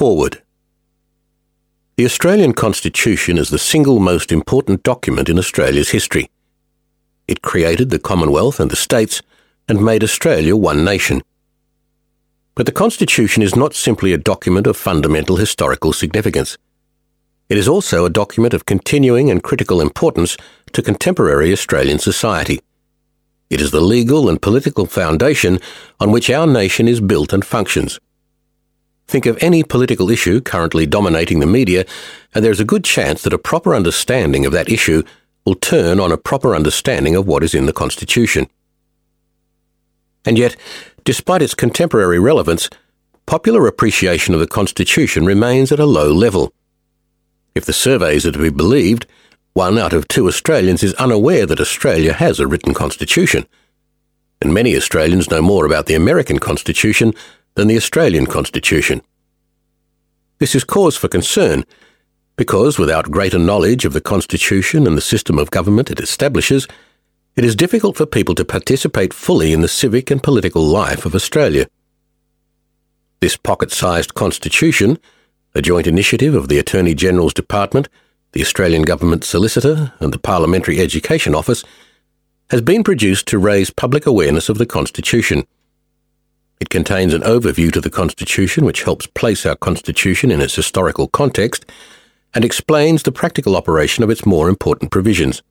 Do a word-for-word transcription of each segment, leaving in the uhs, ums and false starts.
Forward. The Australian Constitution is the single most important document in Australia's history. It created the Commonwealth and the states and made Australia one nation. But the Constitution is not simply a document of fundamental historical significance. It is also a document of continuing and critical importance to contemporary Australian society. It is the legal and political foundation on which our nation is built and functions. Think of any political issue currently dominating the media, and there is a good chance that a proper understanding of that issue will turn on a proper understanding of what is in the Constitution. And yet, despite its contemporary relevance, popular appreciation of the Constitution remains at a low level. If the surveys are to be believed, one out of two Australians is unaware that Australia has a written constitution, and many Australians know more about the American Constitution than the Australian Constitution. This is cause for concern, because without greater knowledge of the Constitution and the system of government it establishes, it is difficult for people to participate fully in the civic and political life of Australia. This pocket-sized Constitution, a joint initiative of the Attorney-General's Department, the Australian Government Solicitor and the Parliamentary Education Office, has been produced to raise public awareness of the Constitution. It contains an overview to the Constitution which helps place our Constitution in its historical context and explains the practical operation of its more important provisions.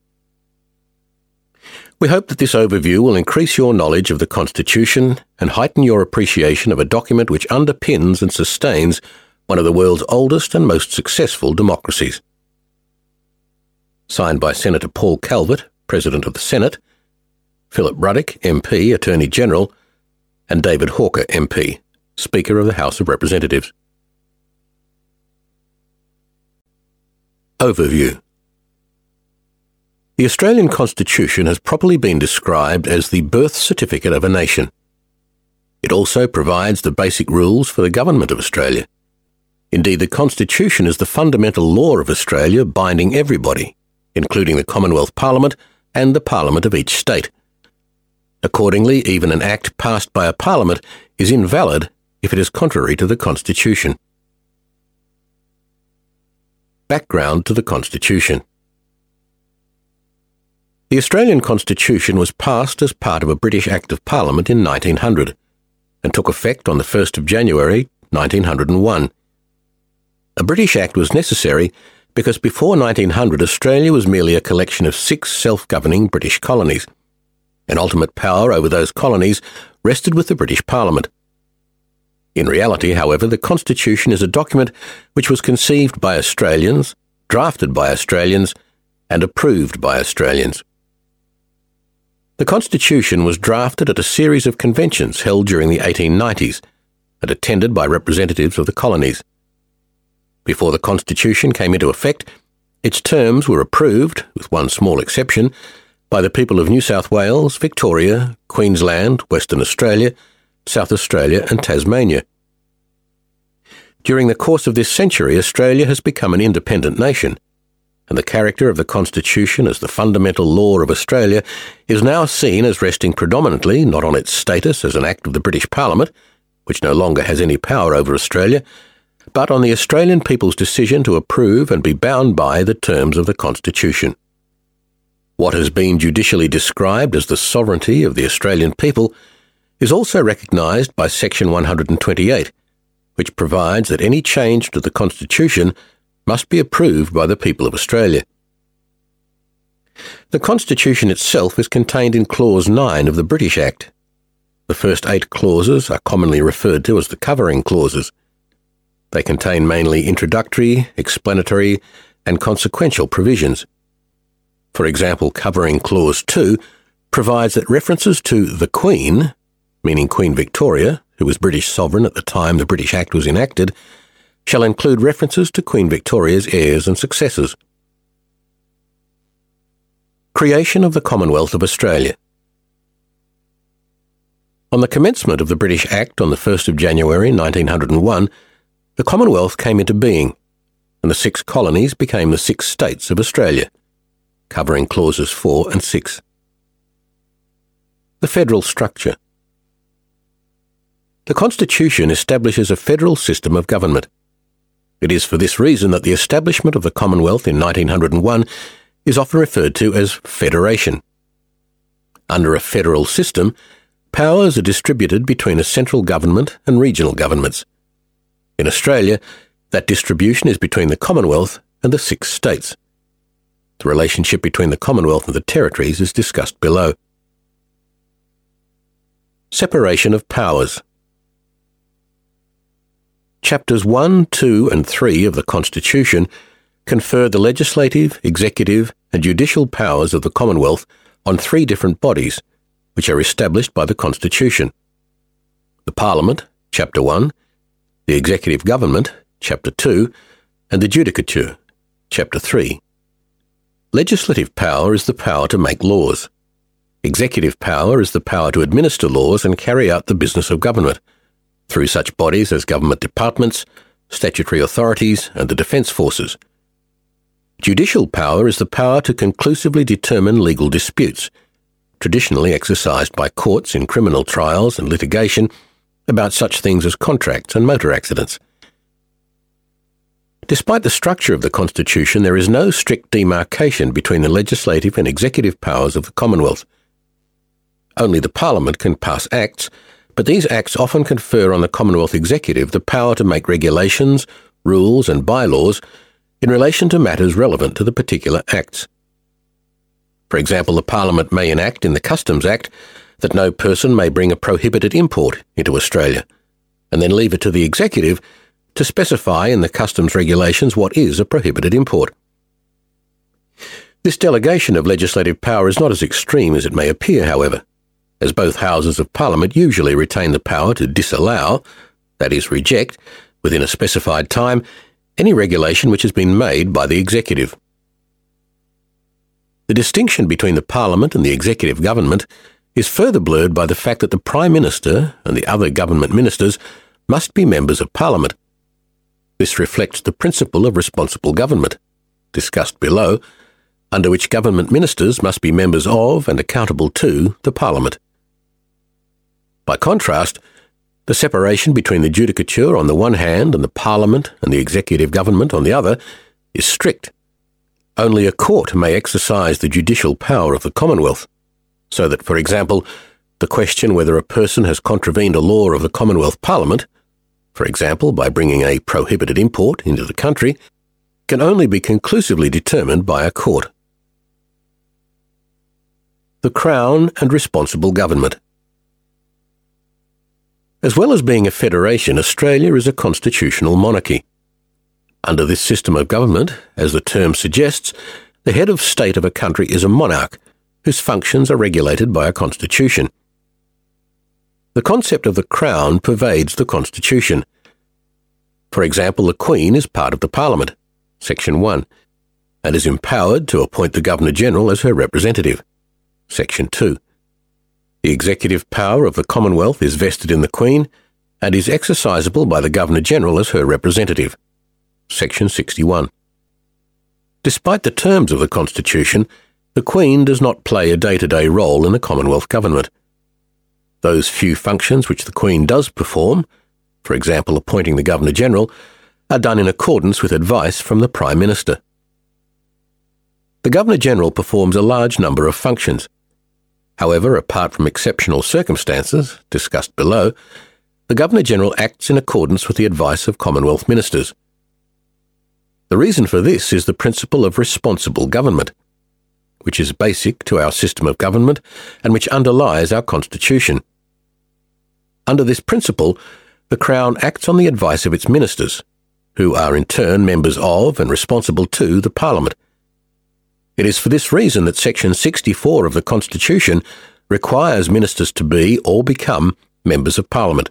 We hope that this overview will increase your knowledge of the Constitution and heighten your appreciation of a document which underpins and sustains one of the world's oldest and most successful democracies. Signed by Senator Paul Calvert, President of the Senate, Philip Ruddock, M P, Attorney General, and David Hawker, M P, Speaker of the House of Representatives. Overview. The Australian Constitution has properly been described as the birth certificate of a nation. It also provides the basic rules for the government of Australia. Indeed, the Constitution is the fundamental law of Australia binding everybody, including the Commonwealth Parliament and the Parliament of each state. Accordingly, even an act passed by a Parliament is invalid if it is contrary to the Constitution. Background to the Constitution. The Australian Constitution was passed as part of a British Act of Parliament in nineteen hundred and took effect on the first of January nineteen oh one. A British Act was necessary because before nineteen hundred Australia was merely a collection of six self-governing British colonies, and ultimate power over those colonies rested with the British Parliament. In reality, however, the Constitution is a document which was conceived by Australians, drafted by Australians, and approved by Australians. The Constitution was drafted at a series of conventions held during the eighteen nineties and attended by representatives of the colonies. Before the Constitution came into effect, its terms were approved, with one small exception, by the people of New South Wales, Victoria, Queensland, Western Australia, South Australia and Tasmania. During the course of this century, Australia has become an independent nation, and the character of the Constitution as the fundamental law of Australia is now seen as resting predominantly not on its status as an act of the British Parliament, which no longer has any power over Australia, but on the Australian people's decision to approve and be bound by the terms of the Constitution. What has been judicially described as the sovereignty of the Australian people is also recognised by Section one hundred twenty-eight, which provides that any change to the Constitution must be approved by the people of Australia. The Constitution itself is contained in Clause nine of the British Act. The first eight clauses are commonly referred to as the covering clauses. They contain mainly introductory, explanatory, and consequential provisions. For example, covering Clause two provides that references to the Queen, meaning Queen Victoria, who was British sovereign at the time the British Act was enacted, shall include references to Queen Victoria's heirs and successors. Creation of the Commonwealth of Australia. On the commencement of the British Act on the first of January nineteen oh one, the Commonwealth came into being, and the six colonies became the six states of Australia, covering clauses four and six. The federal structure. The Constitution establishes a federal system of government. It is for this reason that the establishment of the Commonwealth in nineteen oh one is often referred to as federation. Under a federal system, powers are distributed between a central government and regional governments. In Australia, that distribution is between the Commonwealth and the six states. The relationship between the Commonwealth and the territories is discussed below. Separation of powers. Chapters one, two and three of the Constitution confer the legislative, executive and judicial powers of the Commonwealth on three different bodies, which are established by the Constitution. The Parliament, Chapter one, the Executive Government, Chapter two, and the Judicature, Chapter three. Legislative power is the power to make laws. Executive power is the power to administer laws and carry out the business of government, through such bodies as government departments, statutory authorities, and the defence forces. Judicial power is the power to conclusively determine legal disputes, traditionally exercised by courts in criminal trials and litigation about such things as contracts and motor accidents. Despite the structure of the Constitution, there is no strict demarcation between the legislative and executive powers of the Commonwealth. Only the Parliament can pass acts, but these acts often confer on the Commonwealth Executive the power to make regulations, rules and bylaws in relation to matters relevant to the particular acts. For example, the Parliament may enact in the Customs Act that no person may bring a prohibited import into Australia, and then leave it to the Executive to specify in the customs regulations what is a prohibited import. This delegation of legislative power is not as extreme as it may appear, however, as both Houses of Parliament usually retain the power to disallow, that is, reject, within a specified time, any regulation which has been made by the Executive. The distinction between the Parliament and the Executive Government is further blurred by the fact that the Prime Minister and the other government ministers must be members of Parliament. This reflects the principle of responsible government, discussed below, under which government ministers must be members of and accountable to the Parliament. By contrast, the separation between the Judicature on the one hand and the Parliament and the Executive Government on the other is strict. Only a court may exercise the judicial power of the Commonwealth, so that, for example, the question whether a person has contravened a law of the Commonwealth Parliament, for example by bringing a prohibited import into the country, can only be conclusively determined by a court. The Crown and responsible government. As well as being a federation, Australia is a constitutional monarchy. Under this system of government, as the term suggests, the head of state of a country is a monarch, whose functions are regulated by a constitution. The concept of the Crown pervades the Constitution. For example, the Queen is part of the Parliament, Section one, and is empowered to appoint the Governor-General as her representative, Section two. The executive power of the Commonwealth is vested in the Queen and is exercisable by the Governor-General as her representative, Section sixty-one. Despite the terms of the Constitution, the Queen does not play a day-to-day role in the Commonwealth government. Those few functions which the Queen does perform, for example appointing the Governor-General, are done in accordance with advice from the Prime Minister. The Governor-General performs a large number of functions. However, apart from exceptional circumstances, discussed below, the Governor-General acts in accordance with the advice of Commonwealth ministers. The reason for this is the principle of responsible government, which is basic to our system of government and which underlies our Constitution. Under this principle, the Crown acts on the advice of its ministers, who are in turn members of and responsible to the Parliament. It is for this reason that Section sixty-four of the Constitution requires ministers to be or become members of Parliament.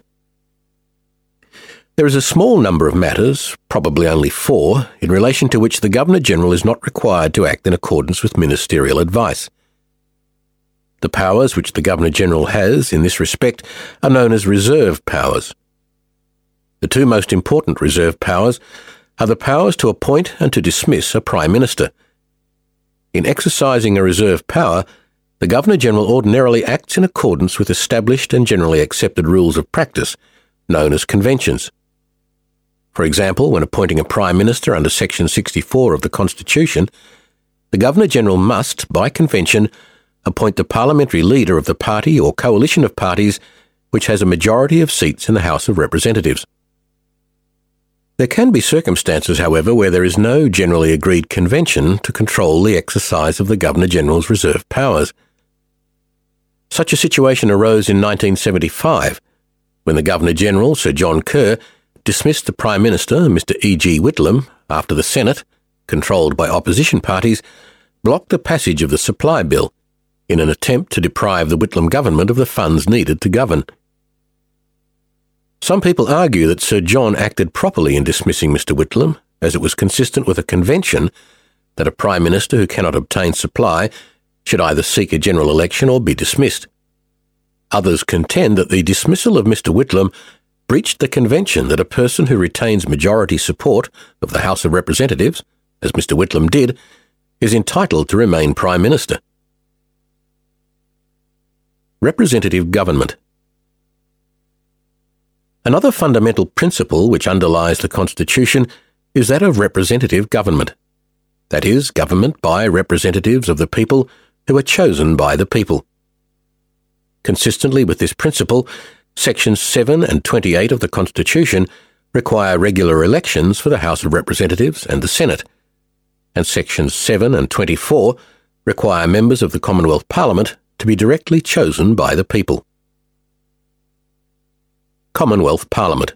There is a small number of matters, probably only four, in relation to which the Governor-General is not required to act in accordance with ministerial advice. The powers which the Governor-General has in this respect are known as reserve powers. The two most important reserve powers are the powers to appoint and to dismiss a Prime Minister. In exercising a reserve power, the Governor-General ordinarily acts in accordance with established and generally accepted rules of practice, known as conventions. For example, when appointing a Prime Minister under Section sixty-four of the Constitution, the Governor-General must, by convention, appoint the parliamentary leader of the party or coalition of parties which has a majority of seats in the House of Representatives. There can be circumstances, however, where there is no generally agreed convention to control the exercise of the Governor-General's reserved powers. Such a situation arose in nineteen seventy-five, when the Governor-General, Sir John Kerr, dismissed the Prime Minister, Mister E G Whitlam, after the Senate, controlled by opposition parties, blocked the passage of the Supply Bill in an attempt to deprive the Whitlam government of the funds needed to govern. Some people argue that Sir John acted properly in dismissing Mister Whitlam, as it was consistent with a convention that a Prime Minister who cannot obtain supply should either seek a general election or be dismissed. Others contend that the dismissal of Mister Whitlam breached the convention that a person who retains majority support of the House of Representatives, as Mister Whitlam did, is entitled to remain Prime Minister. Representative government. Another fundamental principle which underlies the Constitution is that of representative government. That is, government by representatives of the people who are chosen by the people. Consistently with this principle, Sections seven and twenty-eight of the Constitution require regular elections for the House of Representatives and the Senate, and Sections seven and twenty-four require members of the Commonwealth Parliament to be directly chosen by the people. Commonwealth Parliament.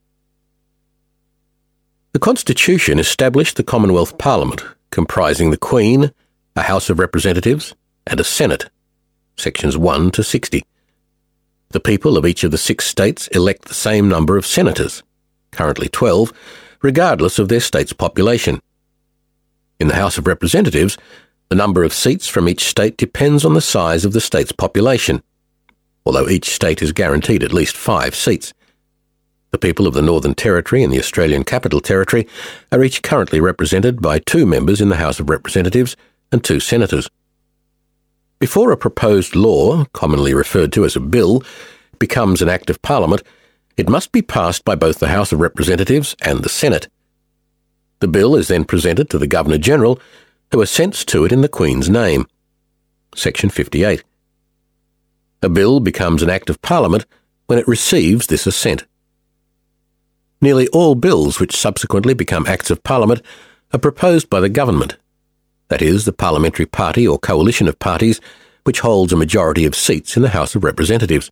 The Constitution established the Commonwealth Parliament, comprising the Queen, a House of Representatives, and a Senate, Sections one to sixty. The people of each of the six states elect the same number of senators, currently twelve, regardless of their state's population. In the House of Representatives, the number of seats from each state depends on the size of the state's population, although each state is guaranteed at least five seats. The people of the Northern Territory and the Australian Capital Territory are each currently represented by two members in the House of Representatives and two senators. Before a proposed law, commonly referred to as a bill, becomes an Act of Parliament, it must be passed by both the House of Representatives and the Senate. The bill is then presented to the Governor-General, who assents to it in the Queen's name. Section fifty-eight. A bill becomes an Act of Parliament when it receives this assent. Nearly all bills which subsequently become Acts of Parliament are proposed by the government, that is, the parliamentary party or coalition of parties which holds a majority of seats in the House of Representatives.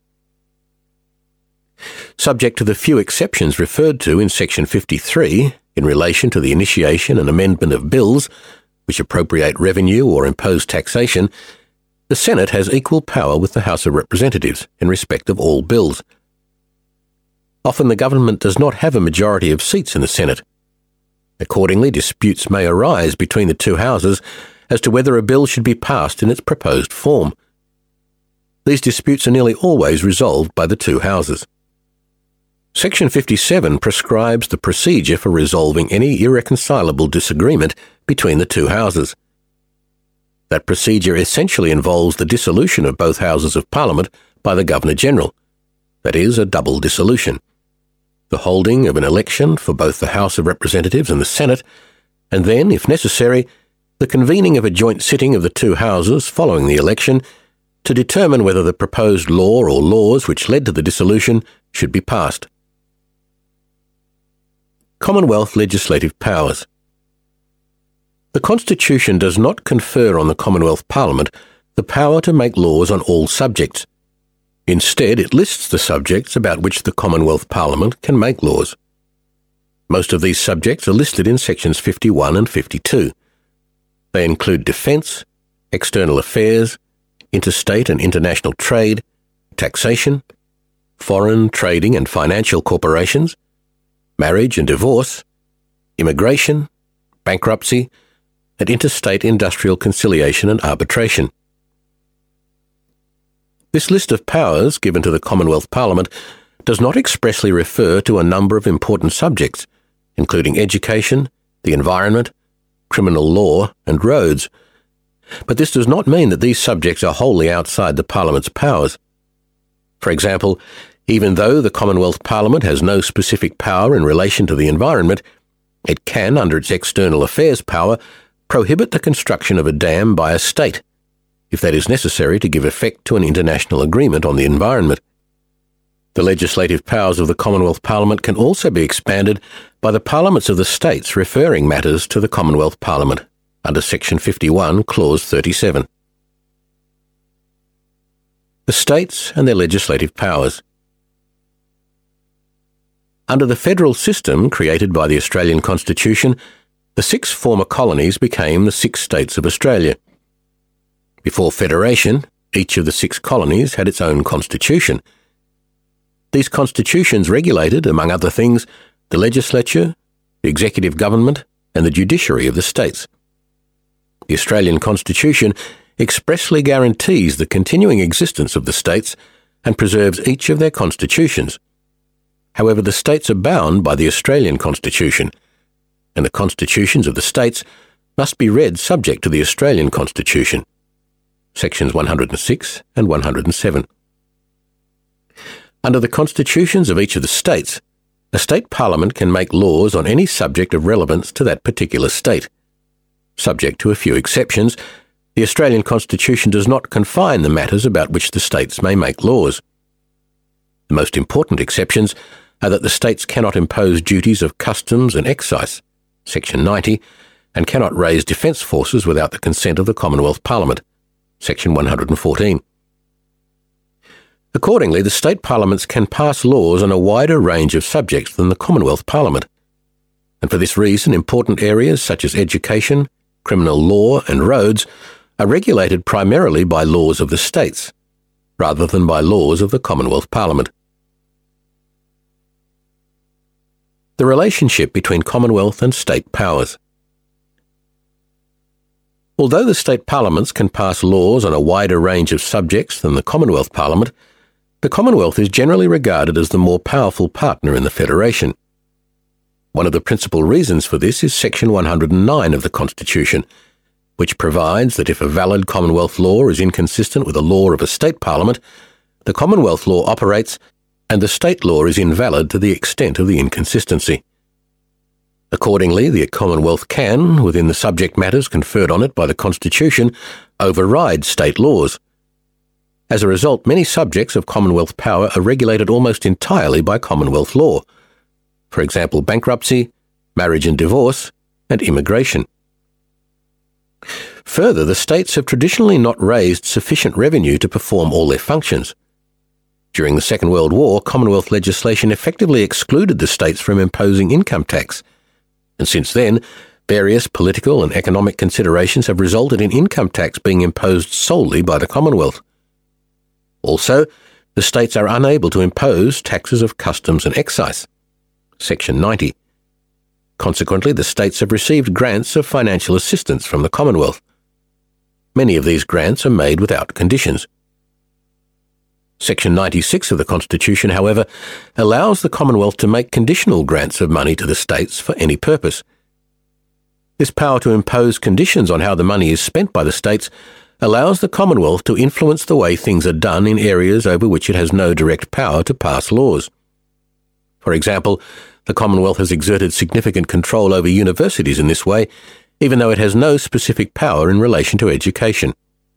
Subject to the few exceptions referred to in Section fifty-three in relation to the initiation and amendment of bills which appropriate revenue or impose taxation, the Senate has equal power with the House of Representatives in respect of all bills. Often the government does not have a majority of seats in the Senate. Accordingly, disputes may arise between the two houses as to whether a bill should be passed in its proposed form. These disputes are nearly always resolved by the two houses. Section fifty-seven prescribes the procedure for resolving any irreconcilable disagreement between the two houses. That procedure essentially involves the dissolution of both houses of Parliament by the Governor-General, that is, a double dissolution. The holding of an election for both the House of Representatives and the Senate, and then, if necessary, the convening of a joint sitting of the two houses following the election to determine whether the proposed law or laws which led to the dissolution should be passed. Commonwealth legislative powers. The Constitution does not confer on the Commonwealth Parliament the power to make laws on all subjects. Instead, it lists the subjects about which the Commonwealth Parliament can make laws. Most of these subjects are listed in Sections fifty-one and fifty-two. They include defence, external affairs, interstate and international trade, taxation, foreign, trading and financial corporations, marriage and divorce, immigration, bankruptcy, and interstate industrial conciliation and arbitration. This list of powers given to the Commonwealth Parliament does not expressly refer to a number of important subjects, including education, the environment, criminal law, and roads. But this does not mean that these subjects are wholly outside the Parliament's powers. For example, Even though the Commonwealth Parliament has no specific power in relation to the environment, it can, under its external affairs power, prohibit the construction of a dam by a state, if that is necessary to give effect to an international agreement on the environment. The legislative powers of the Commonwealth Parliament can also be expanded by the parliaments of the states referring matters to the Commonwealth Parliament, under Section fifty-one, Clause thirty-seven. The states and their legislative powers. Under the federal system created by the Australian Constitution, the six former colonies became the six states of Australia. Before Federation, each of the six colonies had its own constitution. These constitutions regulated, among other things, the legislature, the executive government, and the judiciary of the states. The Australian Constitution expressly guarantees the continuing existence of the states and preserves each of their constitutions. However, the states are bound by the Australian Constitution, and the constitutions of the states must be read subject to the Australian Constitution, Sections one hundred six and one hundred seven. Under the constitutions of each of the states, a state parliament can make laws on any subject of relevance to that particular state. Subject to a few exceptions, the Australian Constitution does not confine the matters about which the states may make laws. The most important exceptions are that the states cannot impose duties of customs and excise, Section ninety, and cannot raise defence forces without the consent of the Commonwealth Parliament, Section one hundred fourteen. Accordingly, the state parliaments can pass laws on a wider range of subjects than the Commonwealth Parliament, and for this reason important areas such as education, criminal law and roads are regulated primarily by laws of the states, rather than by laws of the Commonwealth Parliament. The relationship between Commonwealth and state powers. Although the state parliaments can pass laws on a wider range of subjects than the Commonwealth Parliament, the Commonwealth is generally regarded as the more powerful partner in the Federation. One of the principal reasons for this is Section one hundred nine of the Constitution, which provides that if a valid Commonwealth law is inconsistent with a law of a state parliament, the Commonwealth law operates and the state law is invalid to the extent of the inconsistency. Accordingly, the Commonwealth can, within the subject matters conferred on it by the Constitution, override state laws. As a result, many subjects of Commonwealth power are regulated almost entirely by Commonwealth law. For example, bankruptcy, marriage and divorce, and immigration. Further, the states have traditionally not raised sufficient revenue to perform all their functions. During the Second World War, Commonwealth legislation effectively excluded the states from imposing income tax, and since then, various political and economic considerations have resulted in income tax being imposed solely by the Commonwealth. Also, the states are unable to impose taxes of customs and excise, Section ninety. Consequently, the states have received grants of financial assistance from the Commonwealth. Many of these grants are made without conditions. Section ninety-six of the Constitution, however, allows the Commonwealth to make conditional grants of money to the states for any purpose. This power to impose conditions on how the money is spent by the states allows the Commonwealth to influence the way things are done in areas over which it has no direct power to pass laws. For example, the Commonwealth has exerted significant control over universities in this way, even though it has no specific power in relation to education.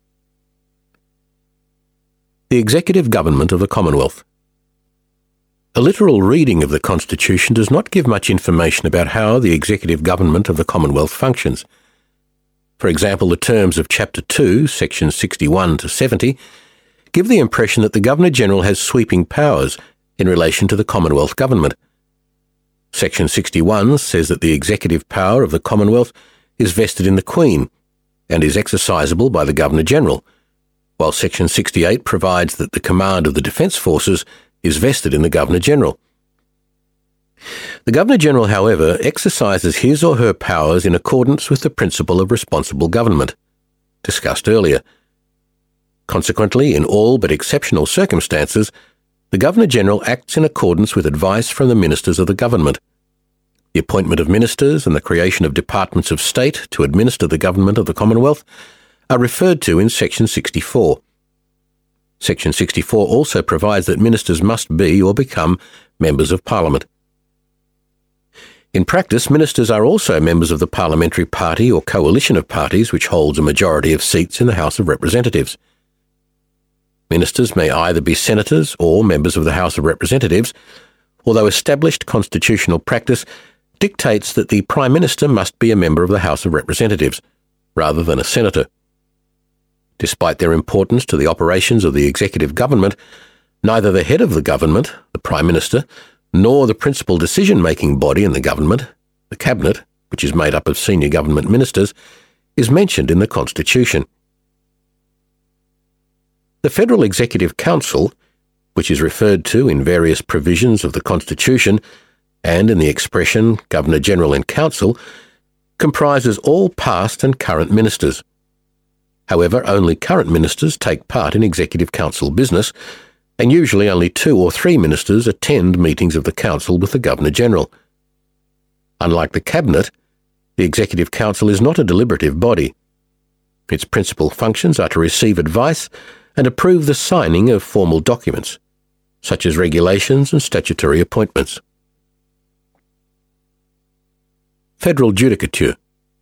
The Executive Government of the Commonwealth. A literal reading of the Constitution does not give much information about how the Executive Government of the Commonwealth functions. For example, the terms of Chapter two, Sections sixty-one to seventy, give the impression that the Governor-General has sweeping powers in relation to the Commonwealth Government. Section sixty-one says that the executive power of the Commonwealth is vested in the Queen and is exercisable by the Governor-General, while Section sixty-eight provides that the command of the Defence Forces is vested in the Governor-General. The Governor-General, however, exercises his or her powers in accordance with the principle of responsible government, discussed earlier. Consequently, in all but exceptional circumstances, the Governor-General acts in accordance with advice from the ministers of the government. The appointment of ministers and the creation of departments of state to administer the government of the Commonwealth are referred to in Section sixty-four. Section sixty-four also provides that ministers must be or become members of Parliament. In practice, ministers are also members of the parliamentary party or coalition of parties which holds a majority of seats in the House of Representatives. Ministers may either be senators or members of the House of Representatives, although established constitutional practice dictates that the Prime Minister must be a member of the House of Representatives, rather than a senator. Despite their importance to the operations of the executive government, neither the head of the government, the Prime Minister, nor the principal decision-making body in the government, the Cabinet, which is made up of senior government ministers, is mentioned in the Constitution. The Federal Executive Council, which is referred to in various provisions of the Constitution and in the expression Governor-General in Council, comprises all past and current ministers. However, only current ministers take part in Executive Council business, and usually only two or three ministers attend meetings of the Council with the Governor-General. Unlike the Cabinet, the Executive Council is not a deliberative body. Its principal functions are to receive advice and approve the signing of formal documents, such as regulations and statutory appointments. Federal Judicature.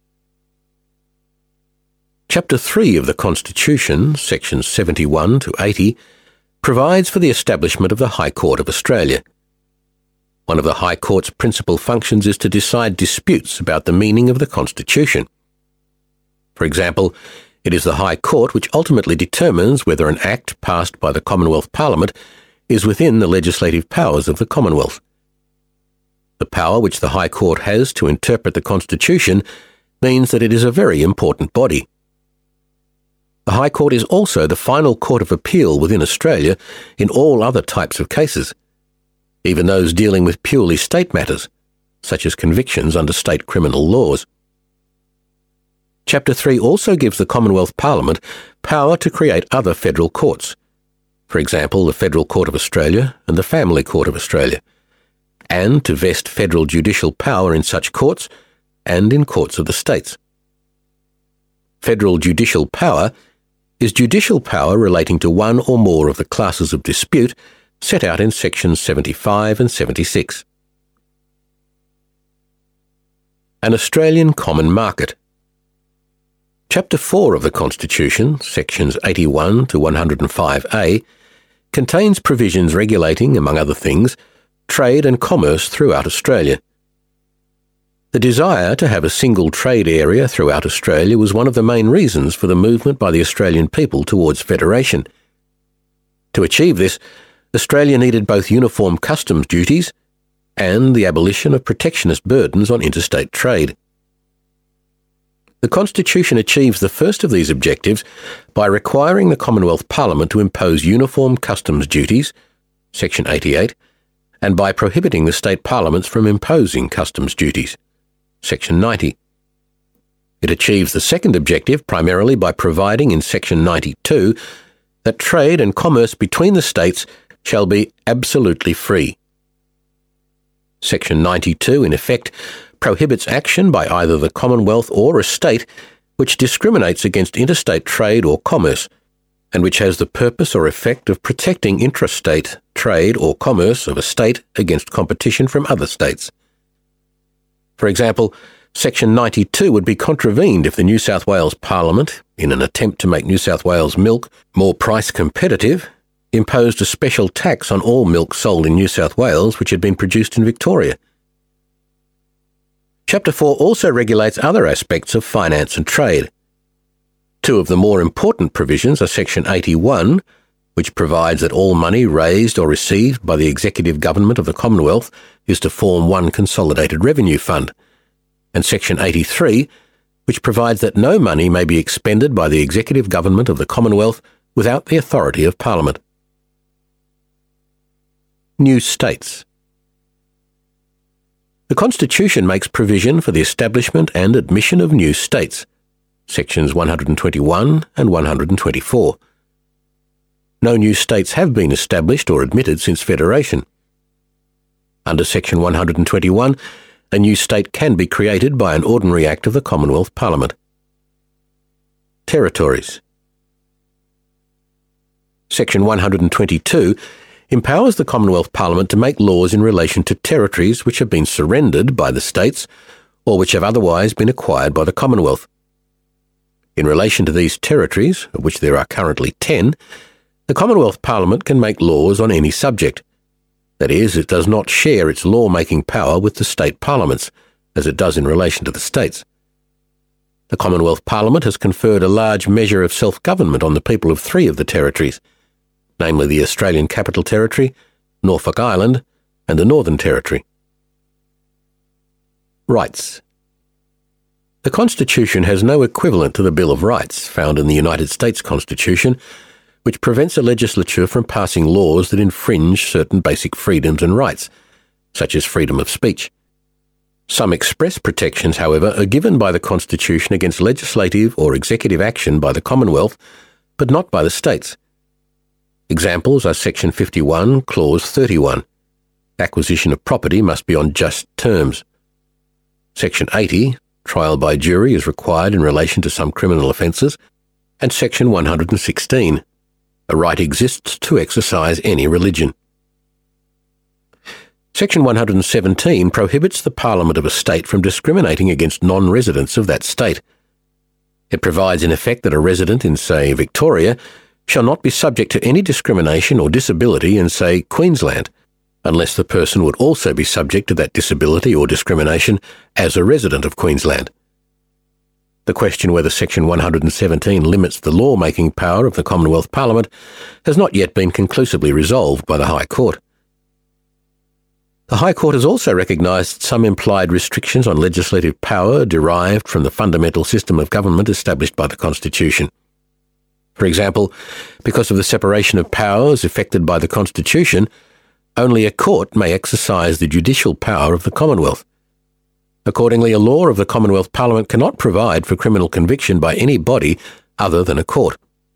Chapter three of the Constitution, sections seventy-one to eighty, provides for the establishment of the High Court of Australia. One of the High Court's principal functions is to decide disputes about the meaning of the Constitution. For example, it is the High Court which ultimately determines whether an Act passed by the Commonwealth Parliament is within the legislative powers of the Commonwealth. The power which the High Court has to interpret the Constitution means that it is a very important body. The High Court is also the final court of appeal within Australia in all other types of cases, even those dealing with purely state matters, such as convictions under state criminal laws. Chapter three also gives the Commonwealth Parliament power to create other federal courts, for example, the Federal Court of Australia and the Family Court of Australia, and to vest federal judicial power in such courts and in courts of the states. Federal judicial power is judicial power relating to one or more of the classes of dispute set out in sections seventy-five and seventy-six. An Australian Common Market. Chapter four of the Constitution, sections eighty-one to one hundred five A, contains provisions regulating, among other things, trade and commerce throughout Australia. The desire to have a single trade area throughout Australia was one of the main reasons for the movement by the Australian people towards federation. To achieve this, Australia needed both uniform customs duties and the abolition of protectionist burdens on interstate trade. The Constitution achieves the first of these objectives by requiring the Commonwealth Parliament to impose uniform customs duties, section eighty-eight, and by prohibiting the state parliaments from imposing customs duties, section ninety. It achieves the second objective primarily by providing in section ninety-two that trade and commerce between the states shall be absolutely free. Section ninety-two, in effect, prohibits action by either the Commonwealth or a state which discriminates against interstate trade or commerce, and which has the purpose or effect of protecting intrastate trade or commerce of a state against competition from other states. For example, Section ninety-two would be contravened if the New South Wales Parliament, in an attempt to make New South Wales milk more price competitive, imposed a special tax on all milk sold in New South Wales which had been produced in Victoria. Chapter four also regulates other aspects of finance and trade. Two of the more important provisions are Section eighty-one, which provides that all money raised or received by the executive government of the Commonwealth is to form one consolidated revenue fund, and Section eighty-three, which provides that no money may be expended by the executive government of the Commonwealth without the authority of Parliament. New states. The Constitution makes provision for the establishment and admission of new states, sections one hundred twenty-one and one hundred twenty-four. No new states have been established or admitted since Federation. Under section one hundred twenty-one, a new state can be created by an ordinary act of the Commonwealth Parliament. Territories. Section one hundred twenty-two empowers the Commonwealth Parliament to make laws in relation to territories which have been surrendered by the states or which have otherwise been acquired by the Commonwealth. In relation to these territories, of which there are currently ten, the Commonwealth Parliament can make laws on any subject. That is, it does not share its law-making power with the state parliaments, as it does in relation to the states. The Commonwealth Parliament has conferred a large measure of self-government on the people of three of the territories, namely the Australian Capital Territory, Norfolk Island, and the Northern Territory. Rights. The Constitution has no equivalent to the Bill of Rights found in the United States Constitution, which prevents a legislature from passing laws that infringe certain basic freedoms and rights, such as freedom of speech. Some express protections, however, are given by the Constitution against legislative or executive action by the Commonwealth, but not by the states. Examples are Section fifty-one, Clause thirty-one. Acquisition of property must be on just terms. Section eighty, trial by jury is required in relation to some criminal offences, and Section one hundred sixteen, a right exists to exercise any religion. Section one hundred seventeen prohibits the Parliament of a state from discriminating against non-residents of that state. It provides in effect that a resident in, say, Victoria shall not be subject to any discrimination or disability in, say, Queensland, unless the person would also be subject to that disability or discrimination as a resident of Queensland. The question whether Section one hundred seventeen limits the law-making power of the Commonwealth Parliament has not yet been conclusively resolved by the High Court. The High Court has also recognised some implied restrictions on legislative power derived from the fundamental system of government established by the Constitution. For example, because of the separation of powers effected by the Constitution, only a court may exercise the judicial power of the Commonwealth. Accordingly, a law of the Commonwealth Parliament cannot provide for criminal conviction by any body other than a court.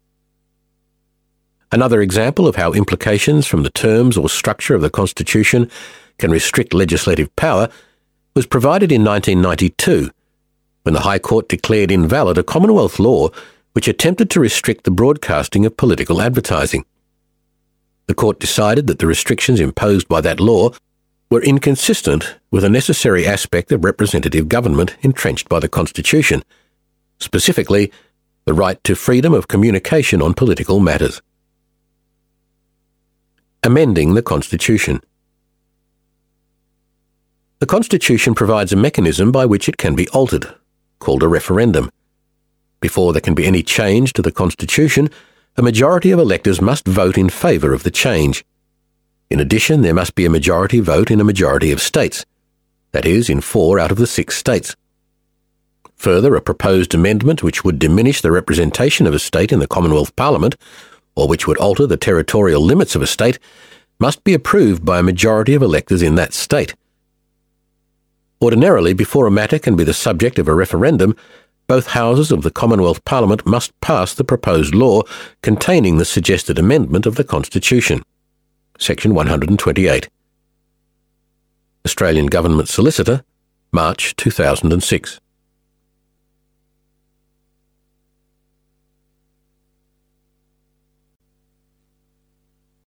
Another example of how implications from the terms or structure of the Constitution can restrict legislative power was provided in nineteen ninety-two, when the High Court declared invalid a Commonwealth law which attempted to restrict the broadcasting of political advertising. The Court decided that the restrictions imposed by that law were inconsistent with a necessary aspect of representative government entrenched by the Constitution, specifically the right to freedom of communication on political matters. Amending the Constitution. The Constitution provides a mechanism by which it can be altered, called a referendum. Before there can be any change to the Constitution, a majority of electors must vote in favour of the change. In addition, there must be a majority vote in a majority of states, that is, in four out of the six states. Further, a proposed amendment which would diminish the representation of a state in the Commonwealth Parliament, or which would alter the territorial limits of a state, must be approved by a majority of electors in that state. Ordinarily, before a matter can be the subject of a referendum, both houses of the Commonwealth Parliament must pass the proposed law containing the suggested amendment of the Constitution. Section one hundred twenty-eight. Australian Government Solicitor, March two thousand six.